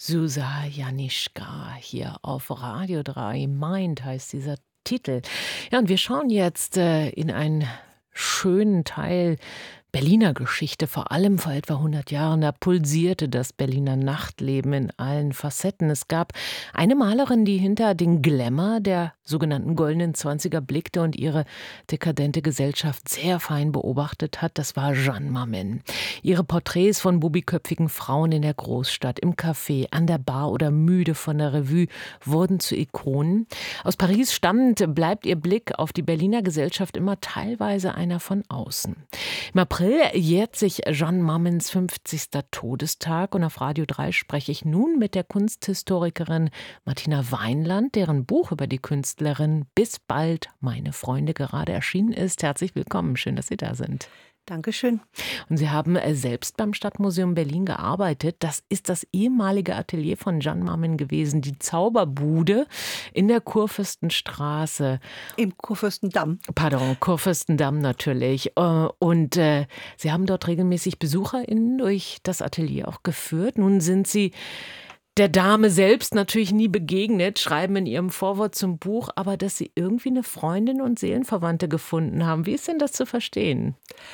Zsuzsa Janischka hier auf Radio 3. Mind heißt dieser Titel. Ja, und wir schauen jetzt in einen schönen Teil Berliner Geschichte, vor allem vor etwa 100 Jahren. Da pulsierte das Berliner Nachtleben in allen Facetten. Es gab eine Malerin, die hinter den Glamour der sogenannten goldenen Zwanziger blickte und ihre dekadente Gesellschaft sehr fein beobachtet hat. Das war Jeanne Mamen. Ihre Porträts von bubiköpfigen Frauen in der Großstadt, im Café, an der Bar oder müde von der Revue wurden zu Ikonen. Aus Paris stammend bleibt ihr Blick auf die Berliner Gesellschaft immer teilweise einer von außen. Im April jährt sich Jeanne Mamens 50. Todestag und auf Radio 3 spreche ich nun mit der Kunsthistorikerin Martina Weinland, deren Buch über die Künstlerin Bis bald, meine Freunde gerade erschienen ist. Herzlich willkommen, schön, dass Sie da sind. Dankeschön. Und Sie haben selbst beim Stadtmuseum Berlin gearbeitet. Das ist das ehemalige Atelier von Jeanne Mamen gewesen, die Zauberbude in der Kurfürstenstraße. Im Kurfürstendamm. Pardon, Kurfürstendamm natürlich. Und Sie haben dort regelmäßig BesucherInnen durch das Atelier auch geführt. Nun sind Sie der Dame selbst natürlich nie begegnet, schreiben in Ihrem Vorwort zum Buch, aber dass Sie irgendwie eine Freundin und Seelenverwandte gefunden haben. Wie ist denn das zu verstehen?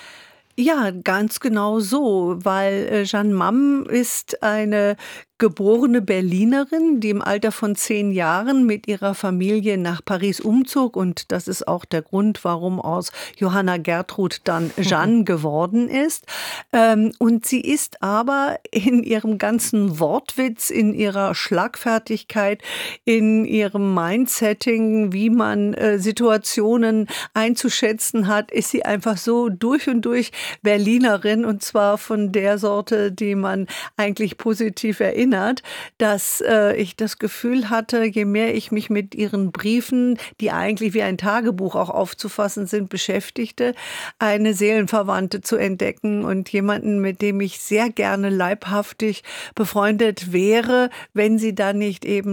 Ja, ganz genau so, weil Jeanne Mamen ist eine geborene Berlinerin, die im Alter von 10 Jahren mit ihrer Familie nach Paris umzog. Und das ist auch der Grund, warum aus Johanna Gertrud dann Jeanne geworden ist. Und sie ist aber in ihrem ganzen Wortwitz, in ihrer Schlagfertigkeit, in ihrem Mindsetting, wie man Situationen einzuschätzen hat, ist sie einfach so durch und durch Berlinerin. Und zwar von der Sorte, die man eigentlich positiv erinnert, dass ich das Gefühl hatte, je mehr ich mich mit ihren Briefen, die eigentlich wie ein Tagebuch auch aufzufassen sind, beschäftigte, eine Seelenverwandte zu entdecken und jemanden, mit dem ich sehr gerne leibhaftig befreundet wäre, wenn sie dann nicht eben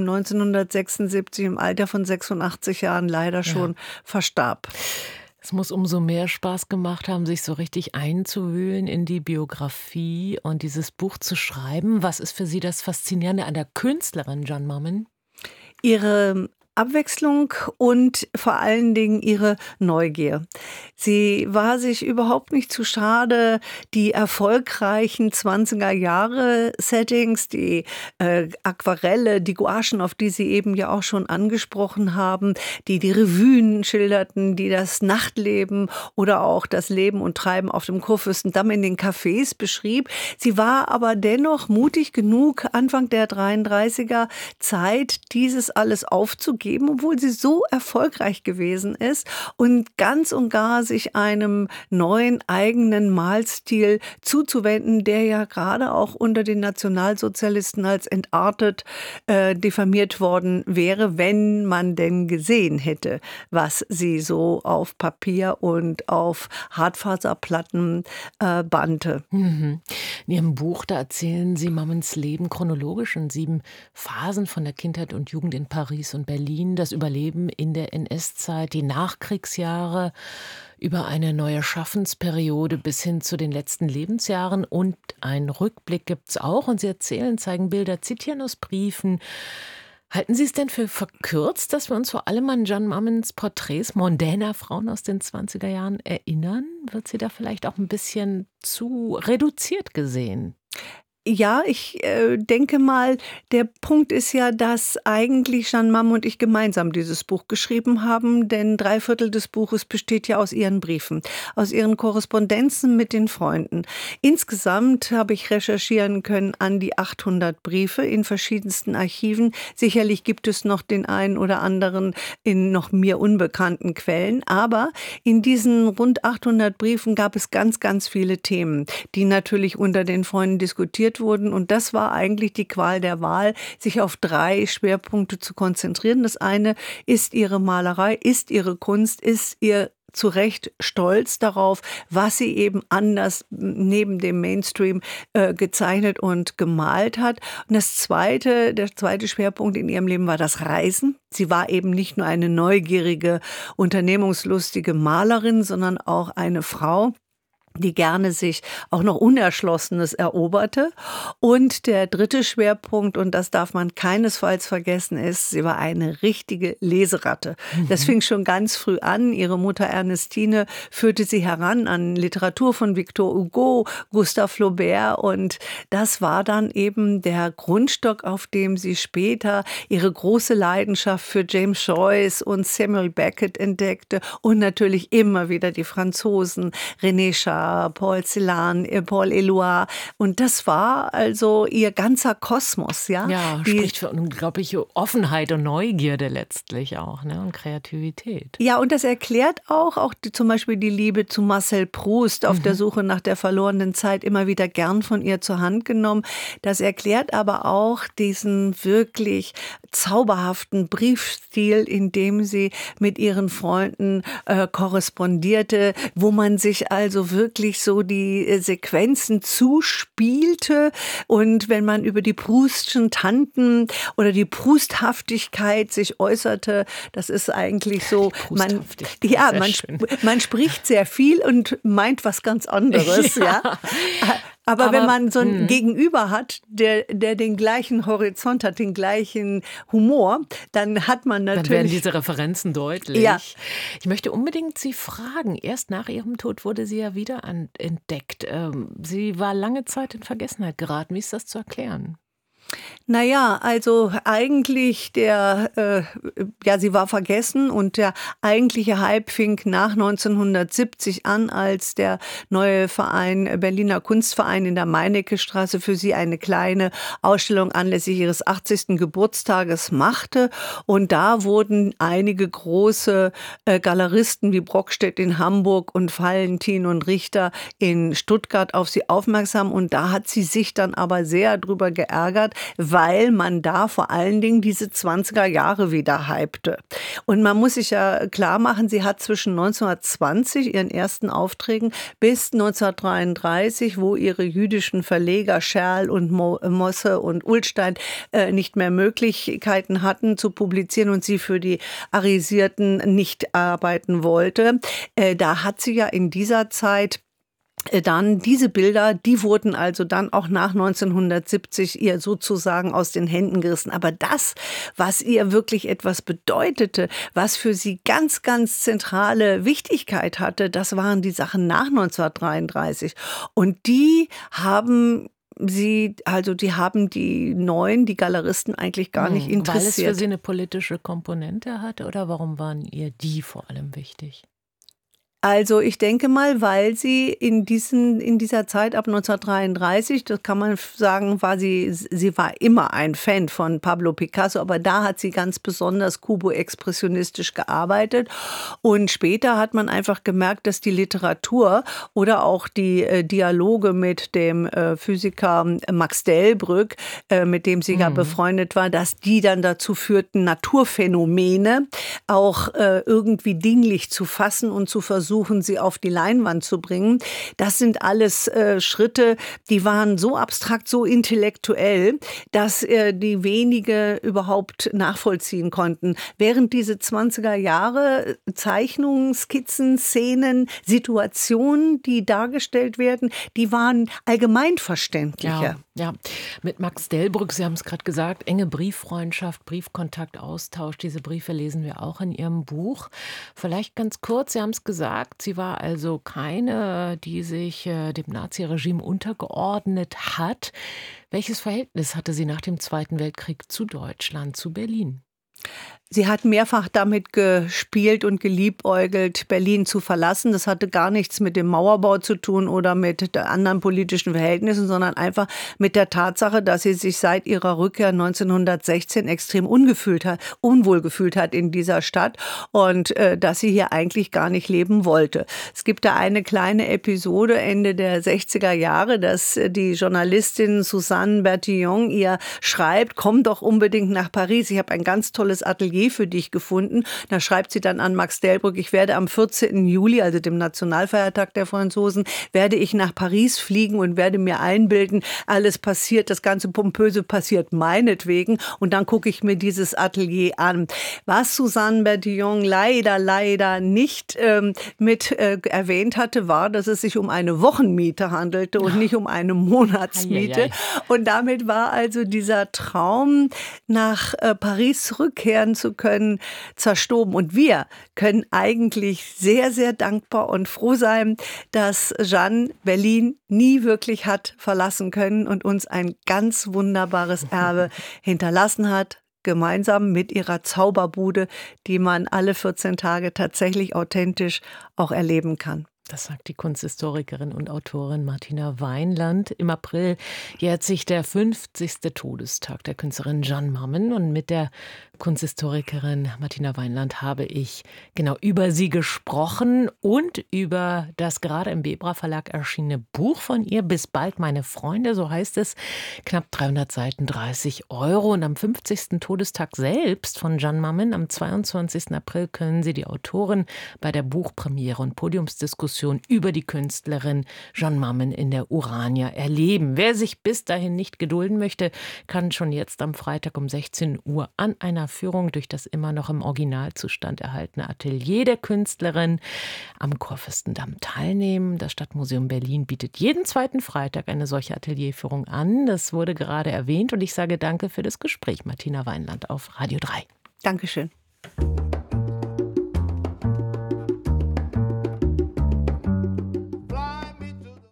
1976 im Alter von 86 Jahren leider schon verstarb. Es muss umso mehr Spaß gemacht haben, sich so richtig einzuwühlen in die Biografie und dieses Buch zu schreiben. Was ist für Sie das Faszinierende an der Künstlerin Jeanne Mamen? Ihre Abwechslung und vor allen Dingen ihre Neugier. Sie war sich überhaupt nicht zu schade, die erfolgreichen 20er-Jahre-Settings, die Aquarelle, die Gouachen, auf die Sie eben ja auch schon angesprochen haben, die Revuen schilderten, die das Nachtleben oder auch das Leben und Treiben auf dem Kurfürstendamm in den Cafés beschrieb. Sie war aber dennoch mutig genug, Anfang der 33er Zeit dieses alles aufzugeben, obwohl sie so erfolgreich gewesen ist und ganz und gar sich einem neuen eigenen Malstil zuzuwenden, der ja gerade auch unter den Nationalsozialisten als entartet diffamiert worden wäre, wenn man denn gesehen hätte, was sie so auf Papier und auf Hartfaserplatten bannte. In Ihrem Buch, da erzählen Sie Mamens Leben chronologisch in 7 Phasen von der Kindheit und Jugend in Paris und Berlin, das Überleben in der NS-Zeit, die Nachkriegsjahre, über eine neue Schaffensperiode bis hin zu den letzten Lebensjahren und einen Rückblick gibt es auch. Und Sie erzählen, zeigen Bilder, zitieren aus Briefen. Halten Sie es denn für verkürzt, dass wir uns vor allem an Jeanne Mamens Porträts mondäner Frauen aus den 20er Jahren erinnern? Wird sie da vielleicht auch ein bisschen zu reduziert gesehen? Ja, ich denke mal, der Punkt ist ja, dass eigentlich Jeanne Mamen und ich gemeinsam dieses Buch geschrieben haben, denn 3/4 des Buches besteht ja aus ihren Briefen, aus ihren Korrespondenzen mit den Freunden. Insgesamt habe ich recherchieren können an die 800 Briefe in verschiedensten Archiven. Sicherlich gibt es noch den einen oder anderen in noch mir unbekannten Quellen, aber in diesen rund 800 Briefen gab es ganz, ganz viele Themen, die natürlich unter den Freunden diskutiert wurden. Und das war eigentlich die Qual der Wahl, sich auf 3 Schwerpunkte zu konzentrieren. Das eine ist ihre Malerei, ist ihre Kunst, ist ihr zu Recht stolz darauf, was sie eben anders neben dem Mainstream gezeichnet und gemalt hat. Und der zweite Schwerpunkt in ihrem Leben war das Reisen. Sie war eben nicht nur eine neugierige, unternehmungslustige Malerin, sondern auch eine Frau, die gerne sich auch noch Unerschlossenes eroberte. Und der dritte Schwerpunkt, und das darf man keinesfalls vergessen, ist, sie war eine richtige Leseratte. Das fing schon ganz früh an. Ihre Mutter Ernestine führte sie heran an Literatur von Victor Hugo, Gustave Flaubert, und das war dann eben der Grundstock, auf dem sie später ihre große Leidenschaft für James Joyce und Samuel Beckett entdeckte und natürlich immer wieder die Franzosen, René Char, Paul Celan, Paul Éluard. Und das war also ihr ganzer Kosmos. Ja, spricht für unglaubliche Offenheit und Neugierde letztlich auch, ne? Und Kreativität. Ja, und das erklärt auch zum Beispiel die Liebe zu Marcel Proust, auf der Suche nach der verlorenen Zeit, immer wieder gern von ihr zur Hand genommen. Das erklärt aber auch diesen wirklich zauberhaften Briefstil, in dem sie mit ihren Freunden korrespondierte, wo man sich also wirklich so die Sequenzen zuspielte. Und wenn man über die Proustschen Tanten oder die Prousthaftigkeit sich äußerte, das ist eigentlich so, man spricht sehr viel und meint was ganz anderes. Ja. Aber wenn man so ein Gegenüber hat, der den gleichen Horizont hat, den gleichen Humor, dann hat man natürlich... Dann werden diese Referenzen deutlich. Ja. Ich möchte unbedingt Sie fragen, erst nach Ihrem Tod wurde sie ja wieder entdeckt. Sie war lange Zeit in Vergessenheit geraten. Wie ist das zu erklären? Naja, also eigentlich sie war vergessen, und der eigentliche Hype fing nach 1970 an, als der neue Verein, Berliner Kunstverein in der Meinecke-Straße, für sie eine kleine Ausstellung anlässlich ihres 80. Geburtstages machte. Und da wurden einige große Galeristen wie Brockstedt in Hamburg und Valentin und Richter in Stuttgart auf sie aufmerksam. Und da hat sie sich dann aber sehr drüber geärgert, weil man da vor allen Dingen diese 20er Jahre wieder hypte. Und man muss sich ja klar machen, sie hat zwischen 1920, ihren ersten Aufträgen, bis 1933, wo ihre jüdischen Verleger Scherl und Mosse und Ullstein nicht mehr Möglichkeiten hatten zu publizieren und sie für die Arisierten nicht arbeiten wollte. Da hat sie ja in dieser Zeit dann diese Bilder, die wurden also dann auch nach 1970 ihr sozusagen aus den Händen gerissen. Aber das, was ihr wirklich etwas bedeutete, was für sie ganz, ganz zentrale Wichtigkeit hatte, das waren die Sachen nach 1933. Und die haben die Galeristen eigentlich gar nicht interessiert. Weil es für sie eine politische Komponente hatte, oder warum waren ihr die vor allem wichtig? Also ich denke mal, weil sie in dieser Zeit ab 1933, das kann man sagen, sie war immer ein Fan von Pablo Picasso, aber da hat sie ganz besonders kubo-expressionistisch gearbeitet. Und später hat man einfach gemerkt, dass die Literatur oder auch die Dialoge mit dem Physiker Max Delbrück, mit dem sie ja befreundet war, dass die dann dazu führten, Naturphänomene auch irgendwie dinglich zu fassen und zu versuchen, sie auf die Leinwand zu bringen. Das sind alles Schritte, die waren so abstrakt, so intellektuell, dass die wenige überhaupt nachvollziehen konnten. Während diese 20er Jahre Zeichnungen, Skizzen, Szenen, Situationen, die dargestellt werden, die waren allgemeinverständlicher. Ja, mit Max Delbrück, Sie haben es gerade gesagt, enge Brieffreundschaft, Briefkontakt, Austausch. Diese Briefe lesen wir auch in Ihrem Buch. Vielleicht ganz kurz, Sie haben es gesagt, sie war also keine, die sich dem Naziregime untergeordnet hat. Welches Verhältnis hatte sie nach dem Zweiten Weltkrieg zu Deutschland, zu Berlin? Sie hat mehrfach damit gespielt und geliebäugelt, Berlin zu verlassen. Das hatte gar nichts mit dem Mauerbau zu tun oder mit anderen politischen Verhältnissen, sondern einfach mit der Tatsache, dass sie sich seit ihrer Rückkehr 1916 extrem unwohl gefühlt hat in dieser Stadt und dass sie hier eigentlich gar nicht leben wollte. Es gibt da eine kleine Episode Ende der 60er Jahre, dass die Journalistin Suzanne Bertillon ihr schreibt, komm doch unbedingt nach Paris, ich habe ein ganz tolles Atelier Atelier für dich gefunden. Da schreibt sie dann an Max Delbrück, ich werde am 14. Juli, also dem Nationalfeiertag der Franzosen, werde ich nach Paris fliegen und werde mir einbilden, alles passiert, das ganze Pompöse passiert meinetwegen. Und dann gucke ich mir dieses Atelier an. Was Suzanne Bertillon leider nicht mit erwähnt hatte, war, dass es sich um eine Wochenmiete handelte und nicht um eine Monatsmiete. Und damit war also dieser Traum, nach Paris zurückkehren zu können, zerstoben. Und wir können eigentlich sehr, sehr dankbar und froh sein, dass Jeanne Berlin nie wirklich hat verlassen können und uns ein ganz wunderbares Erbe hinterlassen hat, gemeinsam mit ihrer Zauberbude, die man alle 14 Tage tatsächlich authentisch auch erleben kann. Das sagt die Kunsthistorikerin und Autorin Martina Weinland. Im April jährt sich der 50. Todestag der Künstlerin Jeanne Mammen. Und mit der Kunsthistorikerin Martina Weinland habe ich genau über sie gesprochen und über das gerade im Bebra Verlag erschienene Buch von ihr, Bis bald, meine Freunde, so heißt es. Knapp 300 Seiten, 30 Euro. Und am 50. Todestag selbst von Jeanne Mammen, am 22. April, können Sie die Autorin bei der Buchpremiere und Podiumsdiskussion über die Künstlerin Jeanne Mammen in der Urania erleben. Wer sich bis dahin nicht gedulden möchte, kann schon jetzt am Freitag um 16 Uhr an einer Führung durch das immer noch im Originalzustand erhaltene Atelier der Künstlerin am Kurfürstendamm teilnehmen. Das Stadtmuseum Berlin bietet jeden zweiten Freitag eine solche Atelierführung an. Das wurde gerade erwähnt und ich sage danke für das Gespräch, Martina Weinland auf Radio 3. Dankeschön.